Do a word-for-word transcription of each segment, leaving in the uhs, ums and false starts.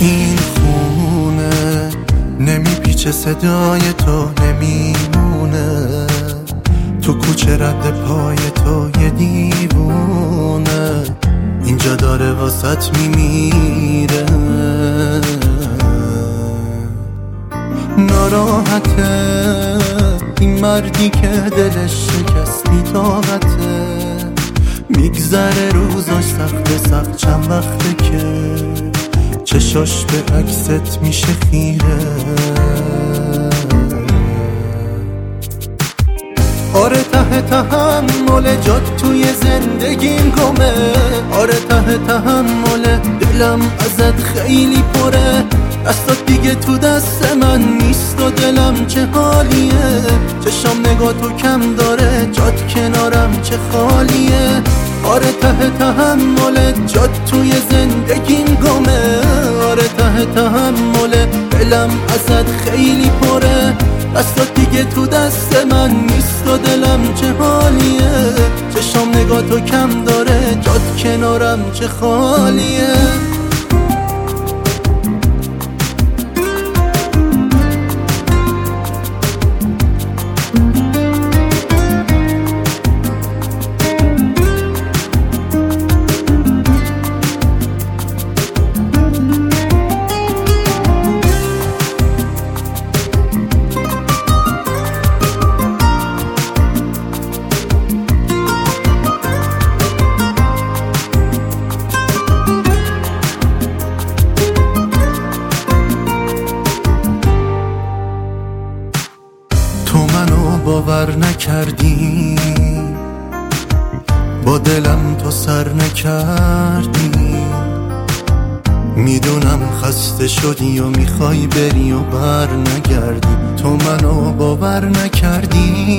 این خونه نمیپیچه صدای تو نمیمونه، تو کوچه رد پای تو یه دیوونه اینجا داره واسط میمیره. ناراحته این مردی که دلش شکست بی طاقته، میگذره روزاش سخت سخت چند وقته که چشاش به عکست میشه خیره. آره ته تحمل جات توی زندگیم گمه، آره ته تحمل دلم ازت خیلی پره، دستات دیگه تو دست من نیست و دلم چه حالیه، چشام نگاه تو کم داره جات کنارم چه خالیه. آره ته تحمل جات توی زندگیم گمه، آره ته تحمل دلم ازت خیلی پره، دستات دیگه تو دست من نیست و دلم چه حالیه، چشام نگاه تو کم داره جات کنارم چه خالیه. تو منو باور نکردی، با دلم تو سر نکردی، میدونم خسته شدی و میخوای بری و بر نگردی. تو منو باور نکردی،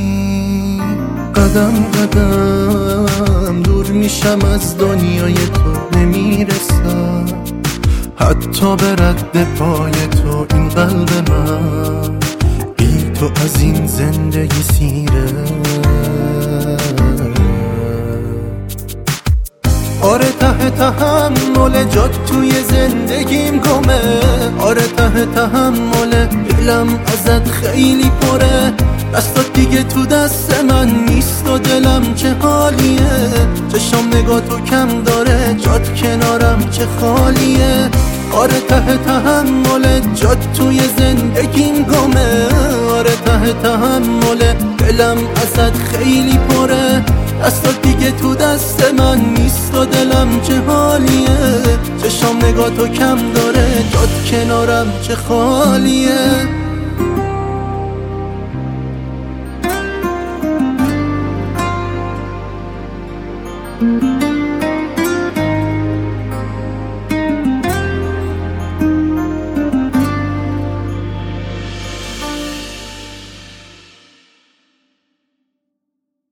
قدم قدم دور میشم از دنیای تو نمیرسم، حتی به رد پای تو این قلب من تو از این زندگی سیره. آره ته تحمل جات توی زندگیم گمه، آره ته تحمل دلم ازت خیلی پره، دستات دیگه تو دست من نیست و دلم چه حالیه، چشام نگاه تو کم داره جات کنارم چه خالیه. آره ته تحمل جات توی زندگیم گمه، آره ته تحمل دلم ازت خیلی پره، دستات دیگه تو دست من نیست و دلم چه حالیه، چشام نگاه تو کم داره جات کنارم چه خالیه.